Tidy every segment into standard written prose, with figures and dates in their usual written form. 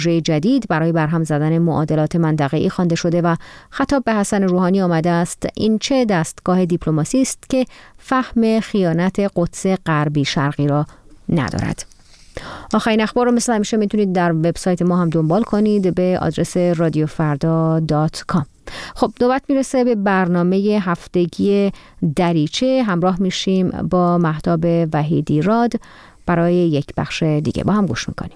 جدید برای برهم زدن معادلات منطقه‌ای خوانده شده و خطاب به حسن روحانی آمده است این چه دستگاه دیپلماسی است که فهم خیانت قدس غربی شرقی را ندارد. آخرین اخبار رو مثل همیشه میتونید در وبسایت ما هم دنبال کنید به آدرس radiofarda.com. خب نوبت میرسه به برنامه هفتگی دریچه. همراه میشیم با مهتاب وحیدی راد برای یک بخش دیگه. با هم گوش میکنیم.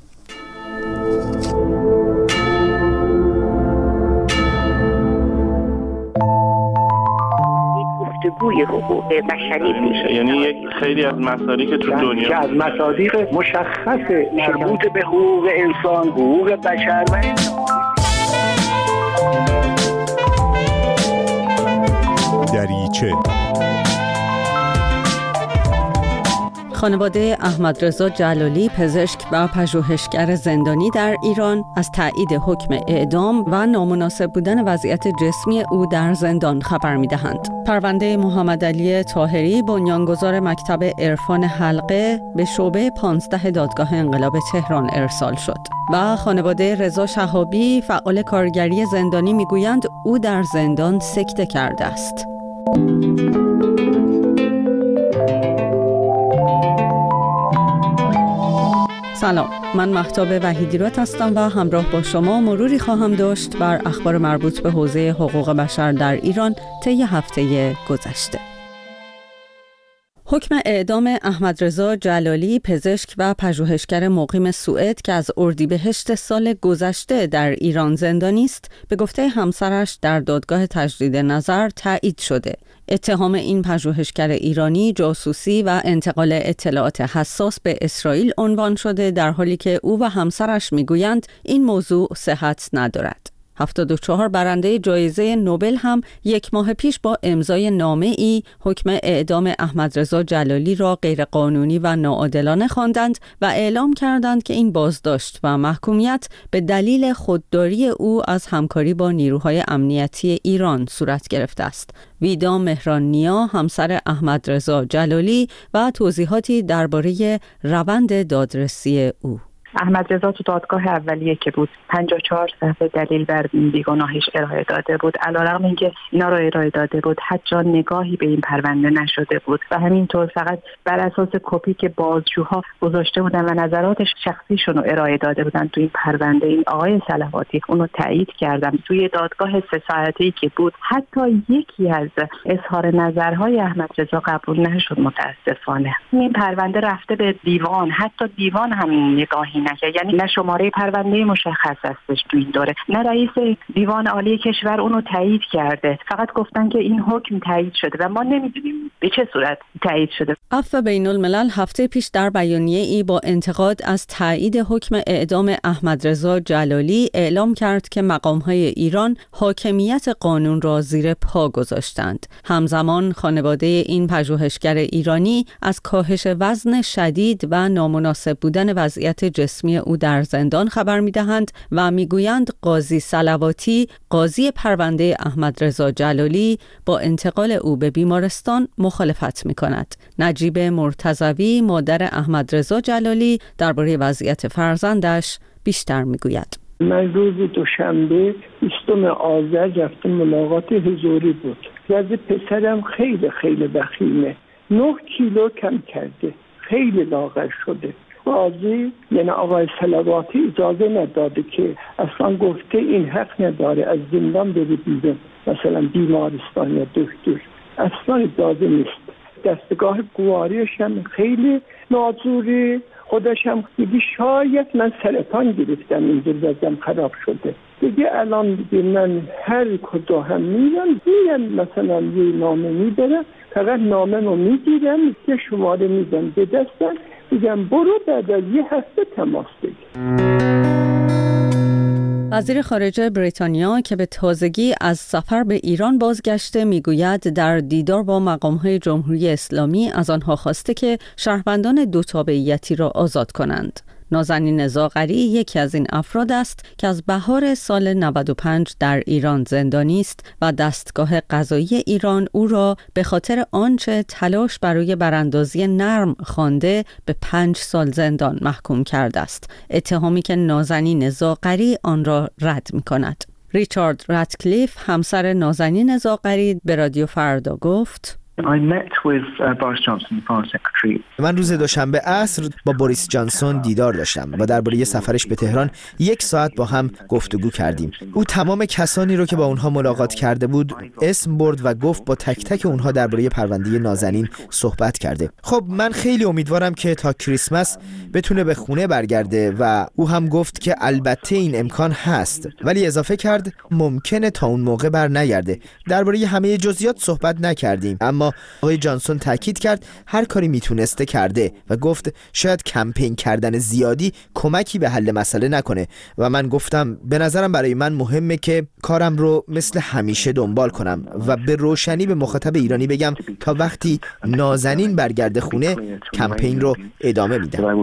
گفتگوی حقوق بشری میشه، یعنی یک خیلی از مصادیق که تو دنیا که از مصادیق مشخص مربوط به حقوق انسان، حقوق بشر و دریچه. خانواده احمدرضا جلالی، پزشک و پژوهشگر زندانی در ایران، از تایید حکم اعدام و نامناسب بودن وضعیت جسمی او در زندان خبر می‌دهند. پرونده محمدعلی طاهری، بنیانگذار مکتب عرفان حلقه، به شعبه 15 دادگاه انقلاب تهران ارسال شد و خانواده رضا شهابی، فعال کارگری زندانی، می‌گویند او در زندان سکته کرده است. سلام، من مهتاب وحیدی راد هستم و همراه با شما مروری خواهم داشت بر اخبار مربوط به حوزه حقوق بشر در ایران طی هفته گذشته. حکم اعدام احمدرضا جلالی، پزشک و پژوهشگر مقیم سوئد که از اردیبهشت سال گذشته در ایران زندانی است، به گفته همسرش در دادگاه تجدید نظر تایید شده. اتهام این پژوهشگر ایرانی جاسوسی و انتقال اطلاعات حساس به اسرائیل عنوان شده، در حالی که او و همسرش میگویند این موضوع صحت ندارد. 74 برنده جایزه نوبل هم یک ماه پیش با امضای نامه‌ای حکم اعدام احمدرضا جلالی را غیرقانونی و ناعادلانه خواندند و اعلام کردند که این بازداشت و محکومیت به دلیل خودداری او از همکاری با نیروهای امنیتی ایران صورت گرفته است. ویدا مهران‌نیا، همسر احمدرضا جلالی، و توضیحاتی درباره روند دادرسی او. احمدرضا تو دادگاه اولیه که بود 54 صفحه دلیل بر بیگناهیش ارائه داده بود. علیرغم اینکه اینا رو ارائه داده بود، حتی نگاهی به این پرونده نشده بود و همینطور فقط بر اساس کپی که بازجوها گذاشته بودن و نظرات شخصیشون رو ارائه داده بودن تو این پرونده، این آقای صلواتی اونو تایید کردم. توی دادگاه 3 ساعته‌ای که بود، حتی یکی از اظهار نظرهای احمدرضا قبول نشد متاسفانه. این پرونده رفته به دیوان، حتی دیوان هم نگاهی نکرد. یعنی نه شماره پرونده مشخص هستش تو این دوره، نه رئیس دیوان عالی کشور اونو تایید کرده. فقط گفتن که این حکم تایید شده و ما نمیدونیم به چه صورت تایید شده. عفو بین الملل هفته پیش در بیانیه‌ای با انتقاد از تایید حکم اعدام احمدرضا جلالی اعلام کرد که مقام‌های ایران حاکمیت قانون را زیر پا گذاشتند. همزمان خانواده این پژوهشگر ایرانی از کاهش وزن شدید و نامناسب بودن وضعیت جسمی او در زندان خبر می‌دهند و می‌گویند قاضی صلواتی، قاضی پرونده احمدرضا جلالی، با انتقال او به بیمارستان مخالفت می‌کند. نجیب مرتضوی، مادر احمدرضا جلالی، درباره وضعیت فرزندش بیشتر می‌گوید. من روز دوشنبه 20 آذر رفتم ملاقات حضوری بود. وضع پسرم خیلی بخیمه. 9 کیلو کم کرده. خیلی لاغر شده. قاضی یعنی آقای صلواتی اجازه نداده که اصلا گفته این حق نداره از زندان بره بیرون، مثلا بیمارستان یا دکتر، اصلا اجازه نیست. دستگاه گواریش هم خیلی ناجوری، خودش هم میگه شاید من سرطان گرفتم اینجور وضعم خراب شده. دیگه الان دیگه من هر کجا هم میرم مثلا یه نامه میبرم، فقط نامه رو میگیرم، یه شماره میدم به دستم، میگم برو بعد از یه هفته تماس بگیر. وزیر خارجه بریتانیا که به تازگی از سفر به ایران بازگشته میگوید در دیدار با مقام‌های جمهوری اسلامی از آنها خواسته که شهروندان دو تابعیتی را آزاد کنند. نازنین زاغری یکی از این افراد است که از بهار سال 95 در ایران زندانی است و دستگاه قضایی ایران او را به خاطر آنچه تلاش برای براندازی نرم خوانده به 5 سال زندان محکوم کرده است. اتهامی که نازنین زاغری آن را رد می‌کند. ریچارد راتکلیف همسر نازنین زاغری به رادیو فردا گفت: من روز دوشنبه عصر با بوریس جانسون دیدار داشتم و درباره سفرش به تهران 1 ساعت با هم گفتگو کردیم. او تمام کسانی رو که با اونها ملاقات کرده بود اسم برد و گفت با تک تک اونها درباره پرونده نازنین صحبت کرده. خب من خیلی امیدوارم که تا کریسمس بتونه به خونه برگرده و او هم گفت که البته این امکان هست، ولی اضافه کرد ممکنه تا اون موقع بر نگرده. درباره همه جزئیات صحبت نکردیم، اما آقای جانسون تاکید کرد هر کاری میتونسته کرده و گفت شاید کمپین کردن زیادی کمکی به حل مسئله نکنه و من گفتم به نظرم برای من مهمه که کارم رو مثل همیشه دنبال کنم و به روشنی به مخاطب ایرانی بگم تا وقتی نازنین برگرده خونه کمپین رو ادامه میدم.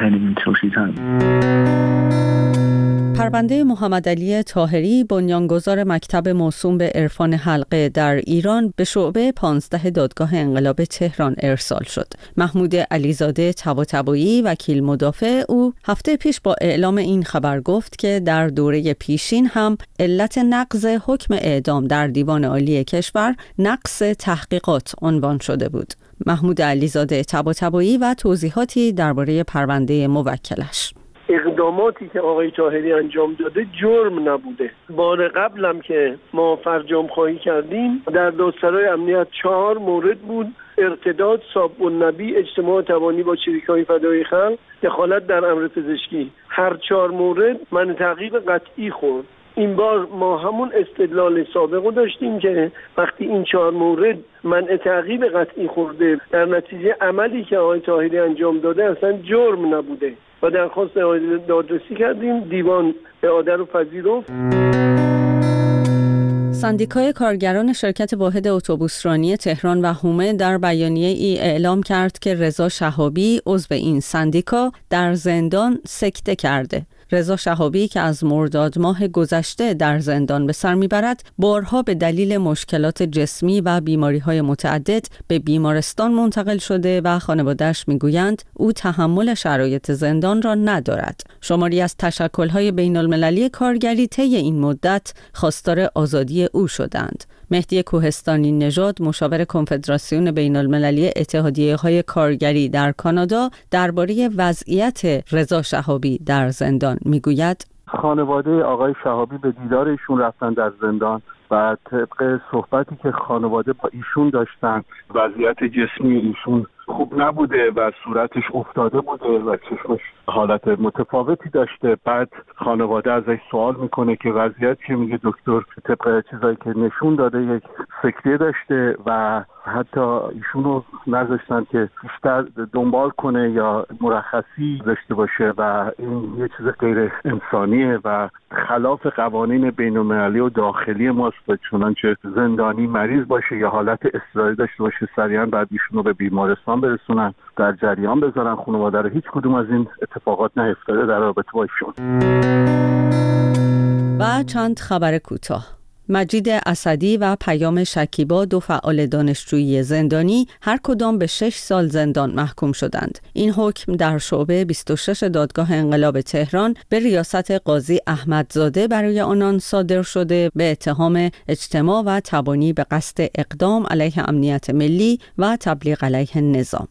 پرونده محمد علی طاهری بنیانگذار مکتب موسوم به عرفان حلقه در ایران به شعبه 15 دادگاه انقلاب تهران ارسال شد. محمود علیزاده طباطبایی وکیل مدافع او هفته پیش با اعلام این خبر گفت که در دوره پیشین هم علت نقض حکم اعدام در دیوان عالی کشور نقص تحقیقات عنوان شده بود. محمود علیزاده طباطبایی و توضیحاتی درباره پرونده موکلش. اقداماتی که آقای طاهری انجام داده جرم نبوده. بار قبلم که ما فرجام خواهی کردیم در دادسرای امنیت 4 مورد بود: ارتداد، صاب النبی، اجتماع توانی با چریک‌های فدای خلق، دخالت در امر پزشکی. هر 4 مورد من تعقیب قطعی خورد. این بار ما همون استدلال سابقو داشتیم که وقتی این 4 مورد منع تعقیب قطعی خورده در نتیجه عملی که آقای طاهری انجام داده اصلا جرم نبوده و درخواست دادرسی کردیم. دیوان اعاده رو پذیرفت. سندیکای کارگران شرکت واحد اتوبوسرانی تهران و حومه در بیانیه ای اعلام کرد که رضا شهابی عضو این سندیکا در زندان سکته کرده. رضا شهابی که از مرداد ماه گذشته در زندان به سر میبرد، بارها به دلیل مشکلات جسمی و بیماری‌های متعدد به بیمارستان منتقل شده و خانواده‌اش میگویند او تحمل شرایط زندان را ندارد. شماری از تشکل‌های بین‌المللی کارگری طی این مدت خواستار آزادی او شدند. مهدی کوهستانی نژاد مشاور کنفدراسیون بین‌المللی اتحادیه‌های کارگری در کانادا درباره وضعیت رضا شهابی در زندان میگوید: خانواده آقای شهابی به دیدار ایشون رفتن در زندان و طبق صحبتی که خانواده با ایشون داشتن وضعیت جسمی ایشون خوب نبوده و صورتش افتاده بوده و چشمش حالت متفاوتی داشته. بعد خانواده ازش سوال میکنه که وضعیت که میگه دکتر طبق چیزایی که نشون داده یک سکته داشته و حتی ایشونو نذاشتن که بیشتر دنبال کنه یا مرخصی داشته باشه و این یه چیز غیر انسانیه و خلاف قوانین بین‌المللی و داخلی ماست و چنانچه زندانی مریض باشه یا حالت اضطراری داشته باشه سریعا بعد ایشونو به بیمارستان برسونن، در جریان بذارن خانواده رو. هیچ کدوم از این اتفاقات نیفتاده در رابطه با ایشون. و چند خبر کوتاه. مجید اسدی و پیام شکیبا، 2 فعال دانشجویی زندانی، هر کدام به 6 سال زندان محکوم شدند. این حکم در شعبه 26 دادگاه انقلاب تهران به ریاست قاضی احمدزاده برای آنان صادر شده به اتهام اجتماع و تبانی به قصد اقدام علیه امنیت ملی و تبلیغ علیه نظام.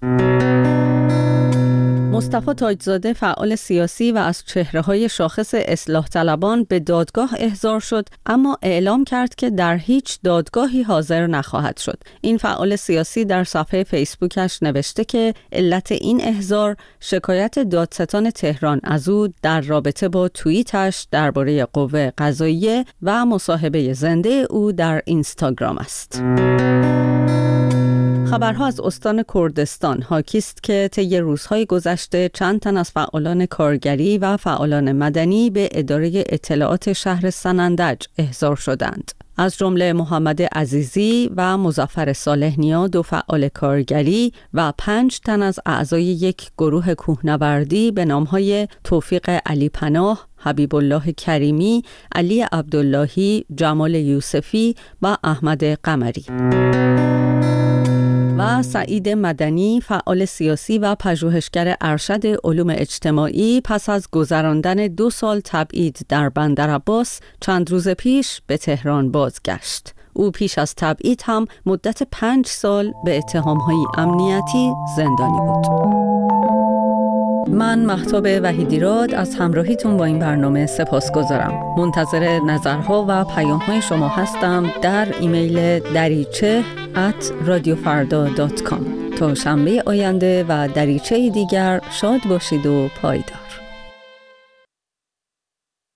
مصطفی تاجزاده فعال سیاسی و از چهره‌های شاخص اصلاح طلبان به دادگاه احضار شد، اما اعلام کرد که در هیچ دادگاهی حاضر نخواهد شد. این فعال سیاسی در صفحه فیسبوکش نوشته که علت این احضار شکایت دادستان تهران از او در رابطه با توییتش درباره قوه قضاییه و مصاحبه زنده او در اینستاگرام است. خبرها از استان کردستان حاکی است که طی روزهای گذشته چند تن از فعالان کارگری و فعالان مدنی به اداره اطلاعات شهر سنندج احضار شدند. از جمله محمد عزیزی و مظفر صالح نیا 2 فعال کارگری و 5 تن از اعضای یک گروه کوهنوردی به نامهای توفیق علی پناه، حبیب الله کریمی، علی عبداللهی، جمال یوسفی و احمد قمری و سعید مدنی، فعال سیاسی و پژوهشگر ارشد علوم اجتماعی، پس از گذراندن 2 سال تبعید در بندرعباس چند روز پیش به تهران بازگشت. او پیش از تبعید هم مدت 5 سال به اتهام‌های امنیتی زندانی بود. من مهتاب وحیدیراد از همراهیتون با این برنامه سپاسگزارم. منتظر نظرها و پیام‌های شما هستم در ایمیل dariche@radiofarda.com. تا شنبه آینده و دریچه دیگر شاد باشید و پایدار.